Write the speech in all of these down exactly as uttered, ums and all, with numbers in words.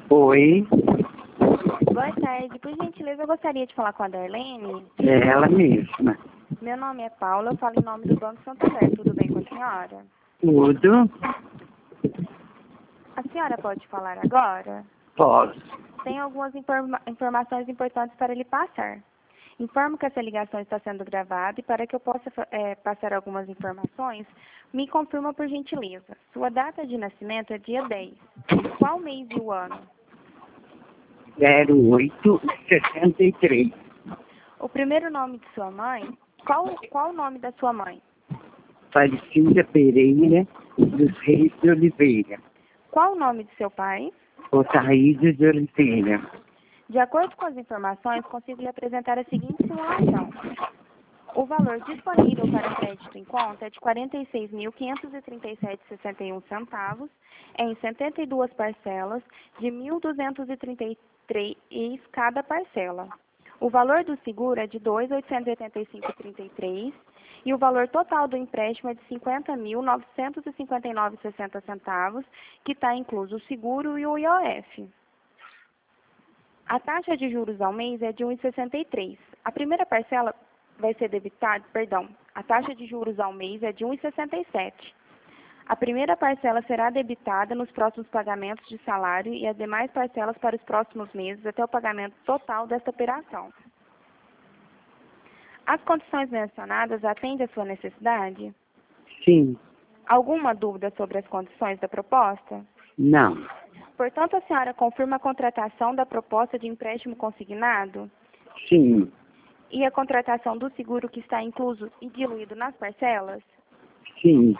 Oi, Boa tarde. Por gentileza, eu gostaria de falar com a Darlene. é ela mesma. Meu nome é Paula, eu falo em nome do Banco Santander. Tudo bem com a senhora? Tudo? A senhora pode falar agora? Posso. Tenho algumas informa informações importantes para lhe passar. Informo que essa ligação está sendo gravada e para que eu possa é, passar algumas informações, me confirma por gentileza. Sua data de nascimento é dia dez. Qual mês e o ano? zero oito sessenta e três. O primeiro nome de sua mãe? Qual, qual o nome da sua mãe? Falecida Pereira dos Reis de Oliveira. Qual o nome de seu pai? Otaíde de Oliveira. De acordo com as informações, consigo lhe apresentar a seguinte simulação. O valor disponível para crédito em conta é de quarenta e seis mil, quinhentos e trinta e sete reais e sessenta e um centavos, em setenta e duas parcelas de mil duzentos e trinta e três reais cada parcela. O valor do seguro é de dois mil oitocentos e oitenta e cinco reais e trinta e três centavos e o valor total do empréstimo é de cinquenta mil, novecentos e cinquenta e nove reais e sessenta centavos, que está incluso o seguro e o I O F. A taxa de juros ao mês é de um vírgula sessenta e três. A primeira parcela vai ser debitada, perdão, a taxa de juros ao mês é de um vírgula sessenta e sete. A primeira parcela será debitada nos próximos pagamentos de salário e as demais parcelas para os próximos meses até o pagamento total desta operação. As condições mencionadas atendem à sua necessidade? Sim. Alguma dúvida sobre as condições da proposta? Não. Portanto, a senhora confirma a contratação da proposta de empréstimo consignado? Sim. E a contratação do seguro que está incluso e diluído nas parcelas? Sim.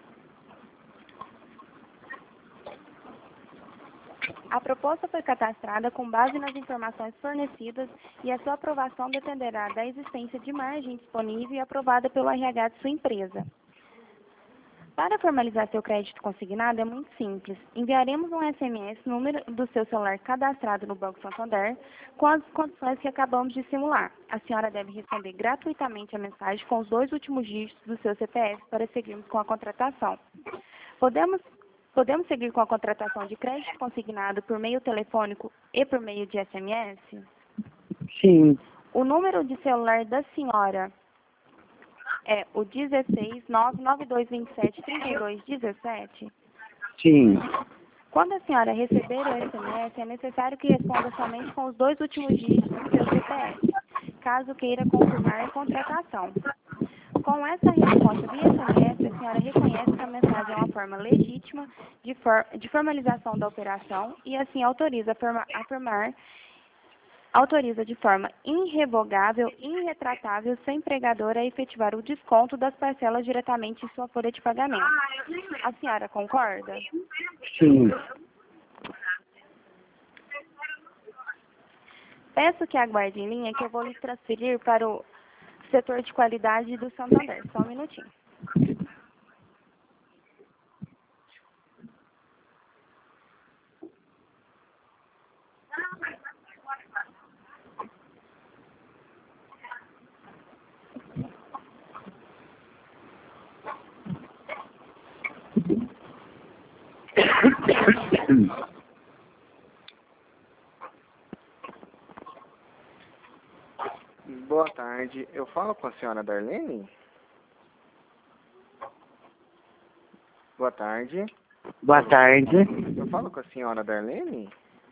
A proposta foi cadastrada com base nas informações fornecidas e a sua aprovação dependerá da existência de margem disponível e aprovada pelo R H de sua empresa. Para formalizar seu crédito consignado é muito simples. Enviaremos um S M S no número do seu celular cadastrado no Banco Santander com as condições que acabamos de simular. A senhora deve responder gratuitamente a mensagem com os dois últimos dígitos do seu C P F para seguirmos com a contratação. Podemos, podemos seguir com a contratação de crédito consignado por meio telefônico e por meio de S M S? Sim. O número de celular da senhora é o dezesseis, nove nove dois dois sete, três dois um sete? Sim. Quando a senhora receber o S M S, é necessário que responda somente com os dois últimos dígitos do seu C P F, caso queira confirmar a contratação. Com essa resposta via S M S, a senhora reconhece que a mensagem é uma forma legítima de, for de formalização da operação e assim autoriza a forma afirmar autoriza de forma irrevogável e irretratável seu empregador a efetivar o desconto das parcelas diretamente em sua folha de pagamento. A senhora concorda? Sim. Peço que aguarde em linha que eu vou lhe transferir para o setor de qualidade do Santander. Só um minutinho. Boa tarde. Eu falo com a senhora Darlene? Boa tarde. Boa tarde. Eu falo com a senhora Darlene?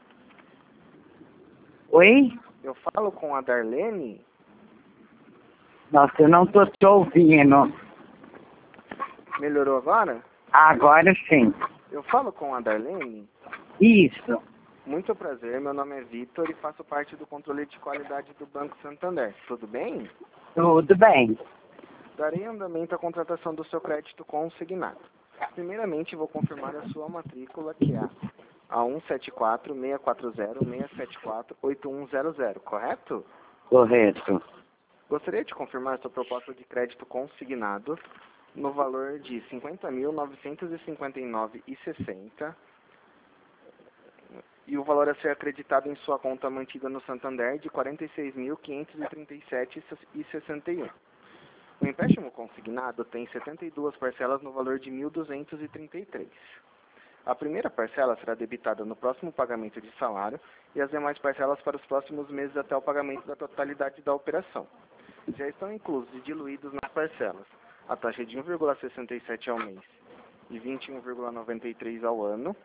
Oi? Eu falo com a Darlene? Nossa, eu não tô te ouvindo. Melhorou agora? Agora sim. Eu falo com a Darlene? Isso. Muito prazer, meu nome é Vitor e faço parte do controle de qualidade do Banco Santander. Tudo bem? Tudo bem. Darei andamento à contratação do seu crédito consignado. Primeiramente, vou confirmar a sua matrícula, que é a um sete quatro, seis quatro zero, seis sete quatro, oito um zero zero, correto? Correto. Gostaria de confirmar sua proposta de crédito consignado no valor de cinquenta mil, novecentos e cinquenta e nove reais e sessenta centavos e o valor a ser acreditado em sua conta mantida no Santander de quarenta e seis mil, quinhentos e trinta e sete reais e sessenta e um centavos. O empréstimo consignado tem setenta e duas parcelas no valor de mil duzentos e trinta e três reais. A primeira parcela será debitada no próximo pagamento de salário e as demais parcelas para os próximos meses até o pagamento da totalidade da operação. Já estão inclusos e diluídos nas parcelas a taxa de um vírgula sessenta e sete ao mês e vinte e um vírgula noventa e três ao ano.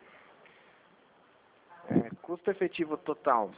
É, custo efetivo total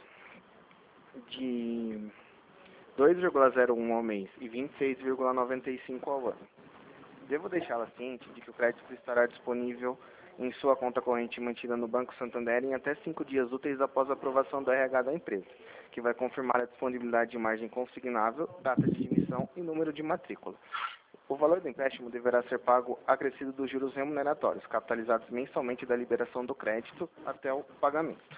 de dois vírgula zero um ao mês e vinte e seis vírgula noventa e cinco ao ano. Devo deixá-la ciente de que o crédito estará disponível em sua conta corrente mantida no Banco Santander em até cinco dias úteis após a aprovação do R H da empresa, que vai confirmar a disponibilidade de margem consignável, data de emissão e número de matrícula. O valor do empréstimo deverá ser pago acrescido dos juros remuneratórios, capitalizados mensalmente da liberação do crédito até o pagamento.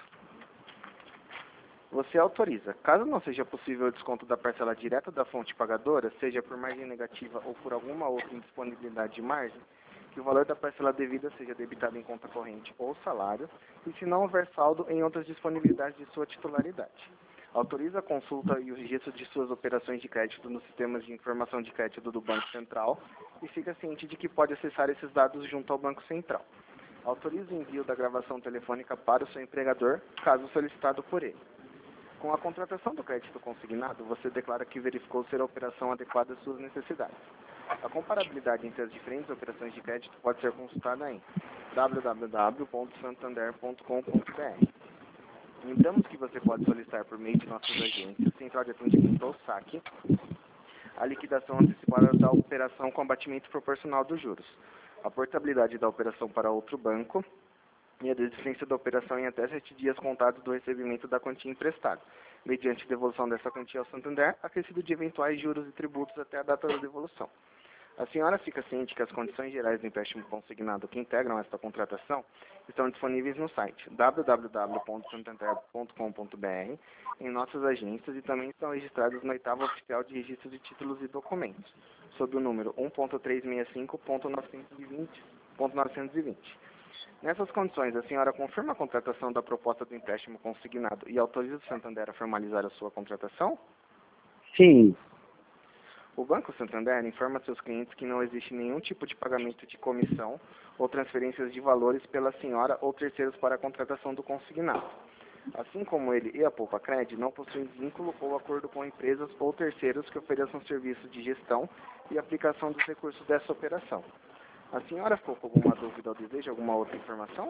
Você autoriza, caso não seja possível o desconto da parcela direta da fonte pagadora, seja por margem negativa ou por alguma outra indisponibilidade de margem, que o valor da parcela devida seja debitado em conta corrente ou salário, e se não houver saldo em outras disponibilidades de sua titularidade. Autoriza a consulta e o registro de suas operações de crédito nos sistemas de informação de crédito do Banco Central e fica ciente de que pode acessar esses dados junto ao Banco Central. Autoriza o envio da gravação telefônica para o seu empregador, caso solicitado por ele. Com a contratação do crédito consignado, você declara que verificou ser a operação adequada às suas necessidades. A comparabilidade entre as diferentes operações de crédito pode ser consultada em w w w ponto santander ponto com ponto b r. Lembramos que você pode solicitar por meio de nossas agências, Central de Atendimento ou S A C, a liquidação antecipada da operação com abatimento proporcional dos juros, a portabilidade da operação para outro banco e a desistência da operação em até sete dias contados do recebimento da quantia emprestada, mediante devolução dessa quantia ao Santander, acrescido de eventuais juros e tributos até a data da devolução. A senhora fica ciente que as condições gerais do empréstimo consignado que integram esta contratação estão disponíveis no site w w w ponto santander ponto com ponto b r, em nossas agências e também estão registradas no oitavo Oficial de Registro de Títulos e Documentos, sob o número um ponto trezentos e sessenta e cinco ponto novecentos e vinte. Nessas condições, a senhora confirma a contratação da proposta do empréstimo consignado e autoriza o Santander a formalizar a sua contratação? Sim. O Banco Santander informa seus clientes que não existe nenhum tipo de pagamento de comissão ou transferências de valores pela senhora ou terceiros para a contratação do consignado. Assim como ele e a Poupa Cred não possuem vínculo ou acordo com empresas ou terceiros que ofereçam serviço de gestão e aplicação dos recursos dessa operação. A senhora ficou com alguma dúvida ou deseja alguma outra informação?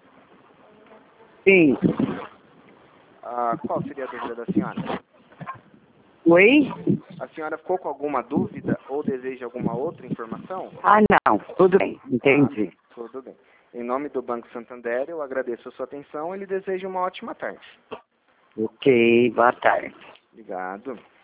Sim. Ah, qual seria a dúvida da senhora? Oi? A senhora ficou com alguma dúvida ou deseja alguma outra informação? Ah, não. Tudo bem. Entendi. Ah, tudo bem. Em nome do Banco Santander, eu agradeço a sua atenção e lhe desejo uma ótima tarde. Ok. Boa tarde. Obrigado.